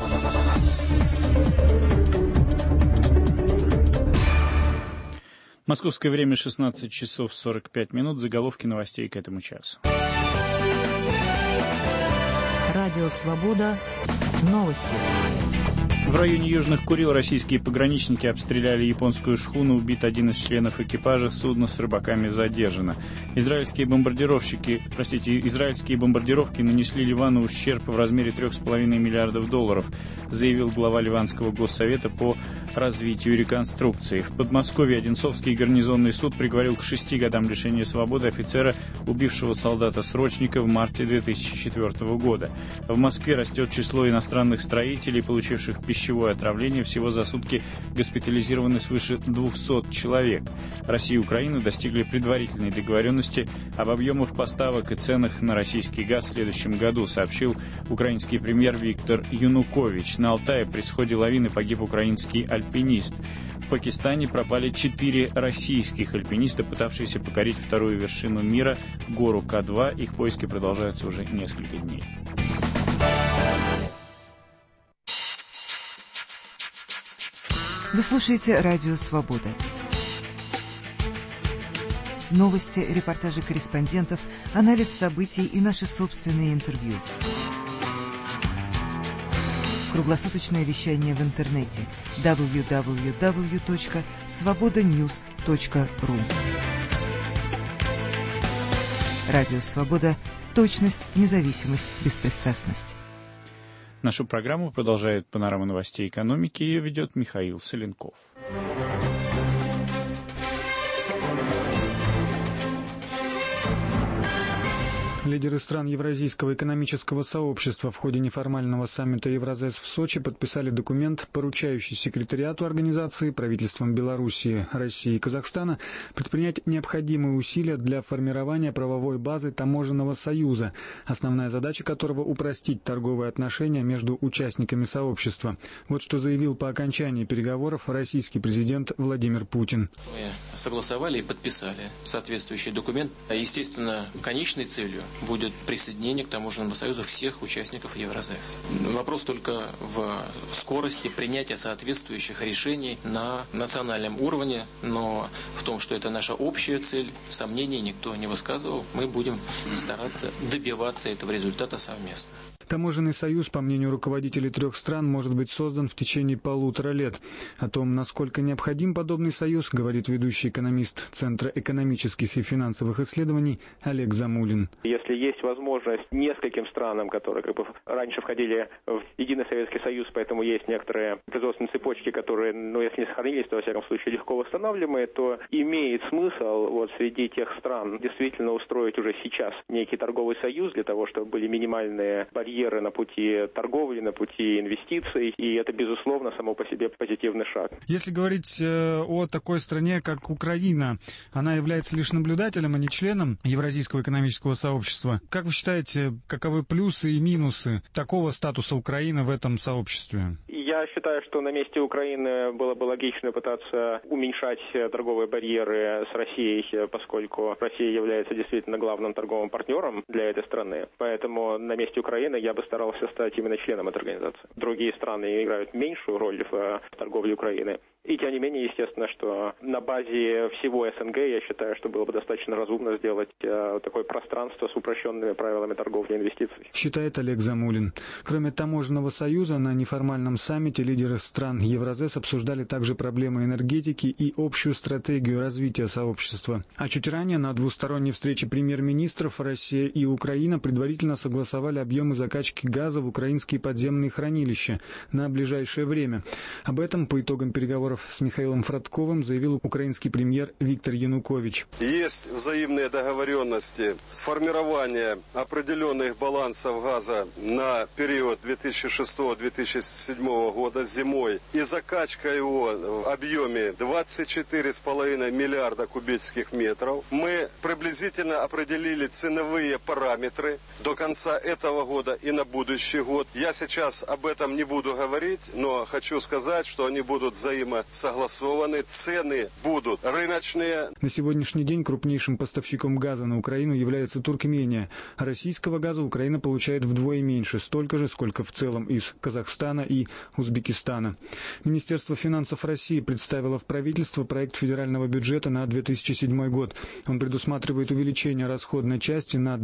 Московское время 16 часов 45 минут. Заголовки новостей к этому часу. Радио «Свобода». Новости. В районе Южных Курил российские пограничники обстреляли японскую шхуну, убит один из членов экипажа, судно с рыбаками задержано. Израильские бомбардировки нанесли Ливану ущерб в размере $3,5 миллиардов, заявил глава Ливанского госсовета по развитию и реконструкции. В Подмосковье Одинцовский гарнизонный суд приговорил к 6 годам лишения свободы офицера, убившего солдата-срочника в марте 2004 года. В Москве растет число иностранных строителей, получивших пищевое отравление. Всего за сутки госпитализированы свыше 200 человек. Россия и Украина достигли предварительной договоренности об объемах поставок и ценах на российский газ в следующем году, сообщил украинский премьер Виктор Янукович. На Алтае при сходе лавины погиб украинский альпинист. В Пакистане пропали 4 российских альпиниста, пытавшиеся покорить вторую вершину мира, гору К2. Их поиски продолжаются уже несколько дней. Вы слушаете «Радио Свобода». Новости, репортажи корреспондентов, анализ событий и наши собственные интервью. Круглосуточное вещание в интернете www.svobodanews.ru. Радио Свобода. Точность, независимость, беспристрастность. Нашу программу продолжает панорама новостей экономики. Ее ведет Михаил Соленков. Лидеры стран Евразийского экономического сообщества в ходе неформального саммита Евразес в Сочи подписали документ, поручающий секретариату организации, правительствам Белоруссии, России и Казахстана предпринять необходимые усилия для формирования правовой базы таможенного союза, основная задача которого — упростить торговые отношения между участниками сообщества. Вот что заявил по окончании переговоров российский президент Владимир Путин. Мы согласовали и подписали соответствующий документ. Естественно, конечной целью будет присоединение к таможенному союзу всех участников Евразес. Вопрос только в скорости принятия соответствующих решений на национальном уровне, но в том, что это наша общая цель, сомнений никто не высказывал. Мы будем стараться добиваться этого результата совместно. Таможенный союз, по мнению руководителей 3 стран, может быть создан в течение 1,5 лет. О том, насколько необходим подобный союз, говорит ведущий экономист Центра экономических и финансовых исследований Олег Замулин. Если есть возможность нескольким странам, которые раньше входили в Единый Советский Союз, поэтому есть некоторые производственные цепочки, которые, если не сохранились, то, во всяком случае, легко восстанавливаемые, то имеет смысл среди тех стран действительно устроить уже сейчас некий торговый союз для того, чтобы были минимальные барьеры на пути торговли, на пути инвестиций, и это, безусловно, само по себе позитивный шаг. Если говорить о такой стране, как Украина, она является лишь наблюдателем, а не членом Евразийского экономического сообщества. Как вы считаете, каковы плюсы и минусы такого статуса Украины в этом сообществе? Я считаю, что на месте Украины было бы логично пытаться уменьшать торговые барьеры с Россией, поскольку Россия является действительно главным торговым партнером для этой страны. Поэтому на месте Украины я бы старался стать именно членом этой организации. Другие страны играют меньшую роль в торговле Украины. И тем не менее, естественно, что на базе всего СНГ, я считаю, что было бы достаточно разумно сделать такое пространство с упрощенными правилами торговли и инвестиций. Считает Олег Замулин. Кроме таможенного союза, на неформальном саммите лидеры стран Евразес обсуждали также проблемы энергетики и общую стратегию развития сообщества. А чуть ранее на двусторонней встрече премьер-министров Россия и Украина предварительно согласовали объемы закачки газа в украинские подземные хранилища на ближайшее время. Об этом по итогам переговоров с Михаилом Фродковым заявил украинский премьер Виктор Янукович. Есть взаимные договоренности сформирования определенных балансов газа на период 2006-2007 года зимой и закачка его в объеме 24,5 миллиарда кубических метров. Мы приблизительно определили ценовые параметры до конца этого года и на будущий год. Я сейчас об этом не буду говорить, но хочу сказать, что они будут взаимосвязаны предварительно согласованы, цены будут рыночные. На сегодняшний день крупнейшим поставщиком газа на Украину является Туркмения. Российского газа Украина получает вдвое меньше, столько же, сколько в целом из Казахстана и Узбекистана. Министерство финансов России представило в правительство проект федерального бюджета на 2007 год. Он предусматривает увеличение расходной части на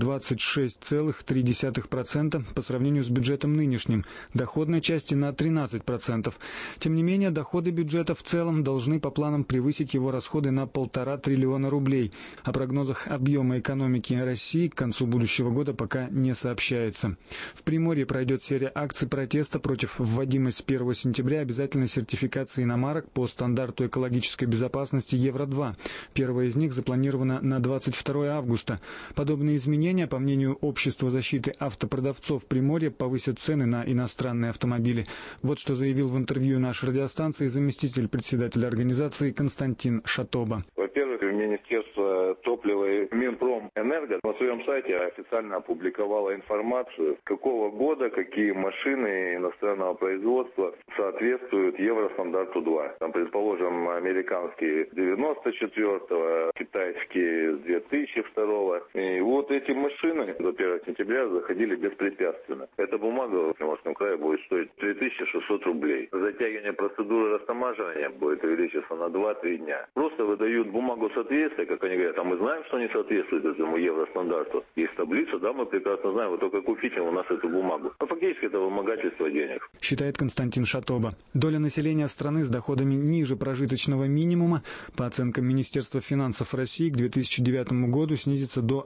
26,3% по сравнению с бюджетом нынешним, доходной части на 13%. Тем не менее, доходы бюджета в целом должны по планам превысить его расходы на 1,5 триллиона рублей. О прогнозах объема экономики России к концу будущего года пока не сообщается. В Приморье пройдет серия акций протеста против вводимой с 1 сентября обязательной сертификации иномарок по стандарту экологической безопасности Евро-2. Первая из них запланирована на 22 августа. Подобные изменения, по мнению Общества защиты автопродавцов Приморья, повысят цены на иностранные автомобили. Вот что заявил в интервью нашей радиостанции заместитель председателя организации Константин Шатоба. Во-первых, Министерство топлива и Минпромэнерго на своем сайте официально опубликовало информацию, какого года какие машины иностранного производства соответствуют Евростандарту 2. Там, предположим, американские 94-го, китайские с 2002-го. И вот эти машины до 1 сентября заходили беспрепятственно. Эта бумага в Приморском крае будет стоить 3600 рублей. Затягивание процедуры растаможивания будет увеличиться на 2-3 дня. Просто выдают бумагу соответствия, как они говорят, а мы знаем, что не соответствует этому евростандарту. Есть таблица, да, мы прекрасно знаем, вы только купите у нас эту бумагу. Но фактически это вымогательство денег. Считает Константин Шатоба. Доля населения страны с доходами ниже прожиточного минимума, по оценкам Министерства финансов России, к 2009 году снизится до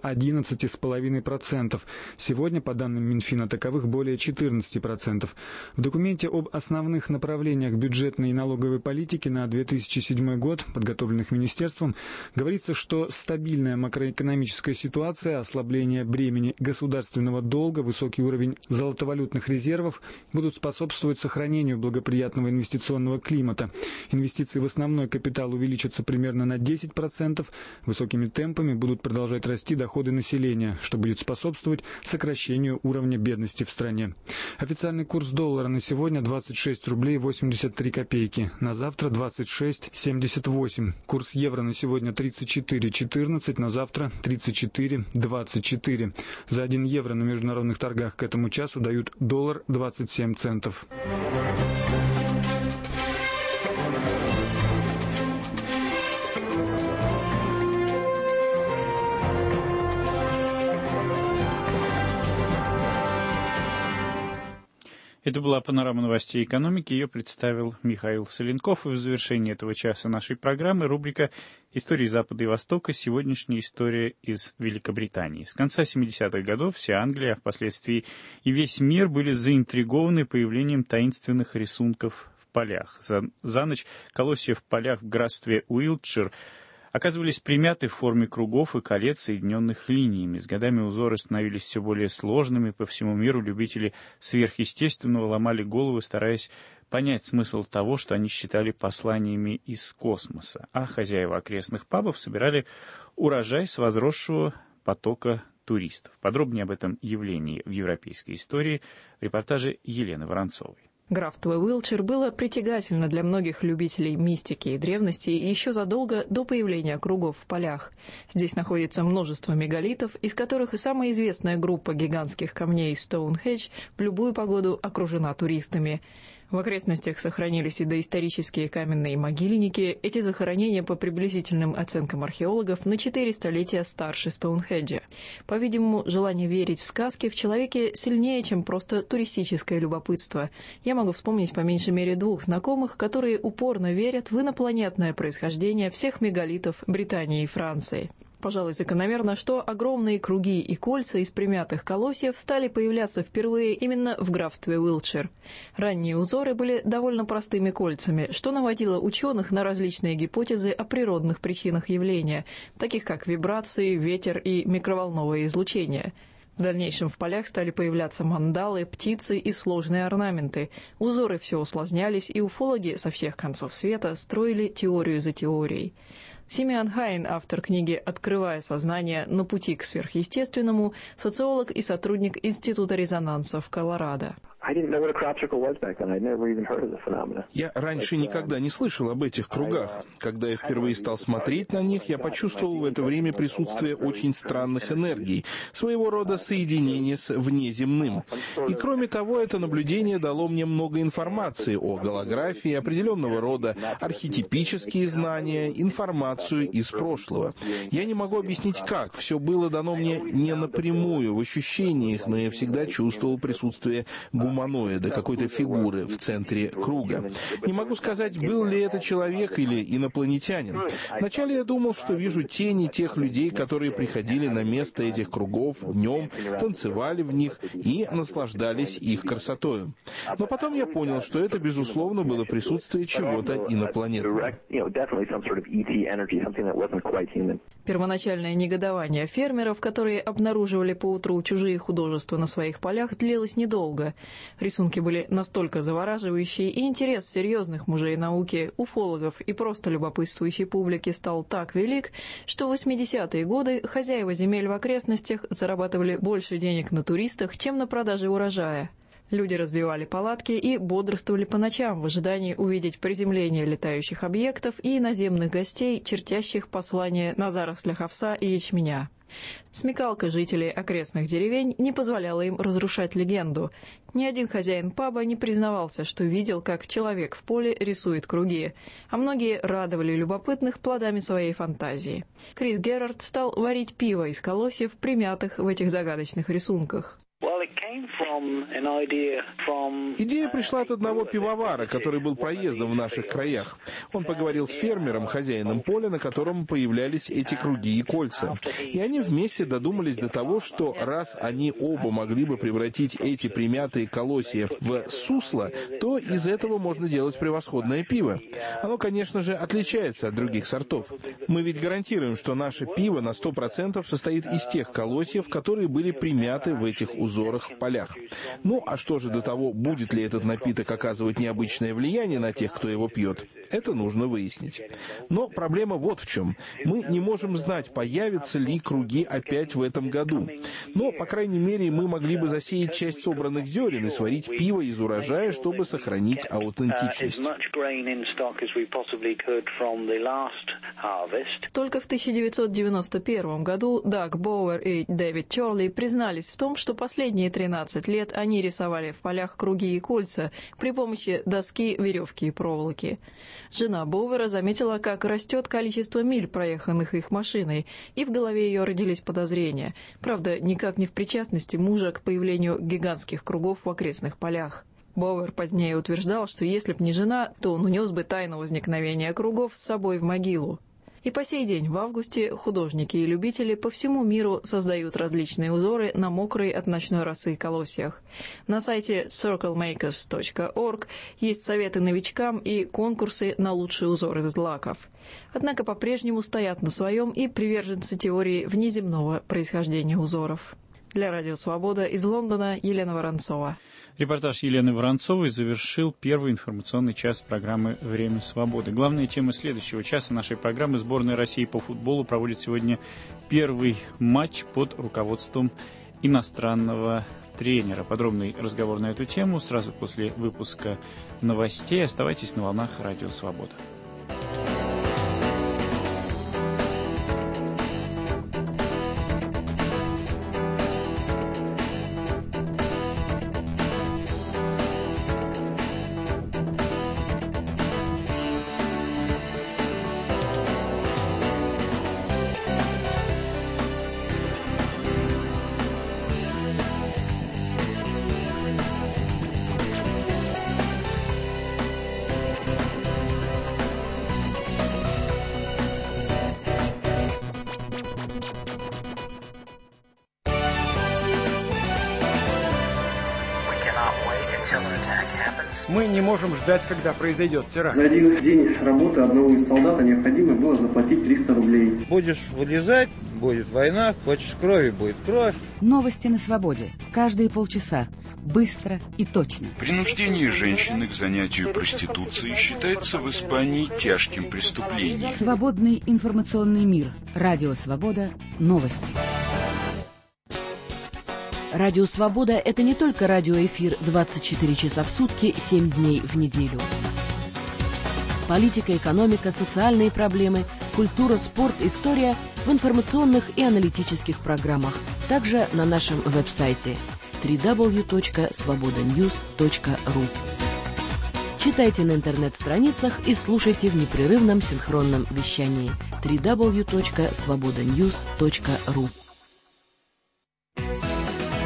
11,5%. Сегодня, по данным Минфина, таковых более 14%. В документе об основных направлениях бюджетной и налоговой политики на 2007 год, подготовленных Министерством, говорится, что стабильная макроэкономическая ситуация, ослабление бремени государственного долга, высокий уровень золотовалютных резервов будут способствовать сохранению благоприятного инвестиционного климата. Инвестиции в основной капитал увеличатся примерно на 10%. Высокими темпами будут продолжать расти доходы населения, что будет способствовать сокращению уровня бедности в стране. Официальный курс доллара на сегодня 26 рублей 83 копейки. На завтра 26,78. Курс евро на сегодня 34,14, на завтра 34,24. За 1 евро на международных торгах к этому часу дают $1.27. Это была панорама новостей экономики. Ее представил Михаил Соленков. И в завершении этого часа нашей программы рубрика «Истории Запада и Востока». Сегодняшняя история из Великобритании. С конца 70-х годов вся Англия, а впоследствии и весь мир были заинтригованы появлением таинственных рисунков в полях. За ночь колосья в полях в графстве Уилтшир оказывались примяты в форме кругов и колец, соединенных линиями. С годами узоры становились все более сложными. По всему миру любители сверхъестественного ломали головы, стараясь понять смысл того, что они считали посланиями из космоса. А хозяева окрестных пабов собирали урожай с возросшего потока туристов. Подробнее об этом явлении в европейской истории в репортаже Елены Воронцовой. Графство Уилтшир было притягательно для многих любителей мистики и древности еще задолго до появления кругов в полях. Здесь находится множество мегалитов, из которых и самая известная группа гигантских камней Стоунхендж в любую погоду окружена туристами. В окрестностях сохранились и доисторические каменные могильники. Эти захоронения, по приблизительным оценкам археологов, на 4 столетия старше Стоунхенджа. По-видимому, желание верить в сказки в человеке сильнее, чем просто туристическое любопытство. Я могу вспомнить по меньшей мере 2 знакомых, которые упорно верят в инопланетное происхождение всех мегалитов Британии и Франции. Пожалуй, закономерно, что огромные круги и кольца из примятых колосьев стали появляться впервые именно в графстве Уилтшир. Ранние узоры были довольно простыми кольцами, что наводило ученых на различные гипотезы о природных причинах явления, таких как вибрации, ветер и микроволновое излучение. В дальнейшем в полях стали появляться мандалы, птицы и сложные орнаменты. Узоры все усложнялись, и уфологи со всех концов света строили теорию за теорией. Симеон Хайн, автор книги «Открывая сознание на пути к сверхъестественному», социолог и сотрудник Института резонанса в Колорадо. Я раньше никогда не слышал об этих кругах. Когда я впервые стал смотреть на них, я почувствовал в это время присутствие очень странных энергий, своего рода соединение с внеземным. И кроме того, это наблюдение дало мне много информации о голографии, определенного рода архетипические знания, информацию из прошлого. Я не могу объяснить, как. Все было дано мне не напрямую, в ощущениях, но я всегда чувствовал присутствие гуманоида, какой-то фигуры в центре круга. Не могу сказать, был ли это человек или инопланетянин. Вначале я думал, что вижу тени тех людей, которые приходили на место этих кругов днем, танцевали в них и наслаждались их красотою. Но потом я понял, что это, безусловно, было присутствие чего-то инопланетного. Первоначальное негодование фермеров, которые обнаруживали поутру чужие художества на своих полях, длилось недолго. Рисунки были настолько завораживающие, и интерес серьезных мужей науки, уфологов и просто любопытствующей публики стал так велик, что в 80-е годы хозяева земель в окрестностях зарабатывали больше денег на туристах, чем на продаже урожая. Люди разбивали палатки и бодрствовали по ночам в ожидании увидеть приземление летающих объектов и иноземных гостей, чертящих послания на зарослях овса и ячменя. Смекалка жителей окрестных деревень не позволяла им разрушать легенду. Ни один хозяин паба не признавался, что видел, как человек в поле рисует круги, а многие радовали любопытных плодами своей фантазии. Крис Геррард стал варить пиво из колосьев, примятых в этих загадочных рисунках. Идея пришла от одного пивовара, который был проездом в наших краях. Он поговорил с фермером, хозяином поля, на котором появлялись эти круги и кольца. И они вместе додумались до того, что раз они оба могли бы превратить эти примятые колосья в сусло, то из этого можно делать превосходное пиво. Оно, конечно же, отличается от других сортов. Мы ведь гарантируем, что наше пиво на 100% состоит из тех колосьев, которые были примяты в этих узорах в полях. Ну, а что же до того, будет ли этот напиток оказывать необычное влияние на тех, кто его пьет? Это нужно выяснить. Но проблема вот в чем. Мы не можем знать, появятся ли круги опять в этом году. Но, по крайней мере, мы могли бы засеять часть собранных зерен и сварить пиво из урожая, чтобы сохранить аутентичность. Только в 1991 году Даг Боуэр и Дэвид Чорли признались в том, что последние 13 лет они рисовали в полях круги и кольца при помощи доски, веревки и проволоки. Жена Боуэра заметила, как растет количество миль, проеханных их машиной, и в голове ее родились подозрения. Правда, никак не в причастности мужа к появлению гигантских кругов в окрестных полях. Боуэр позднее утверждал, что если б не жена, то он унес бы тайну возникновения кругов с собой в могилу. И по сей день в августе художники и любители по всему миру создают различные узоры на мокрой от ночной росы колосьях. На сайте circlemakers.org есть советы новичкам и конкурсы на лучший узор из злаков. Однако по-прежнему стоят на своем и приверженцы теории внеземного происхождения узоров. Для Радио Свобода из Лондона Елена Воронцова. Репортаж Елены Воронцовой завершил первый информационный час программы «Время свободы». Главная тема следующего часа нашей программы: сборная России по футболу проводит сегодня первый матч под руководством иностранного тренера. Подробный разговор на эту тему сразу после выпуска новостей. Оставайтесь на волнах Радио Свобода. Мы не можем ждать, когда произойдет теракт. За один день работы одного из солдат необходимо было заплатить 300 рублей. Будешь вылезать, будет война, хочешь крови, будет кровь. Новости на свободе. Каждые полчаса. Быстро и точно. Принуждение женщины к занятию проституцией считается в Испании тяжким преступлением. Свободный информационный мир. Радио Свобода. Новости. Радио «Свобода» — это не только радиоэфир 24 часа в сутки, 7 дней в неделю. Политика, экономика, социальные проблемы, культура, спорт, история в информационных и аналитических программах. Также на нашем веб-сайте www.svobodanews.ru. Читайте на интернет-страницах и слушайте в непрерывном синхронном вещании www.svobodanews.ru.